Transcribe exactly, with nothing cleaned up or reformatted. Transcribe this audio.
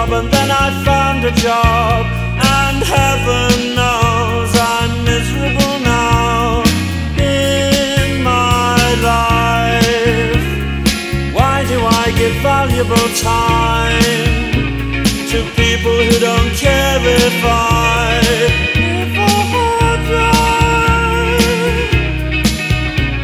job, and then I found a job, and heaven knows I'm miserable now in my life. Why do I give valuable time to people who don't care if I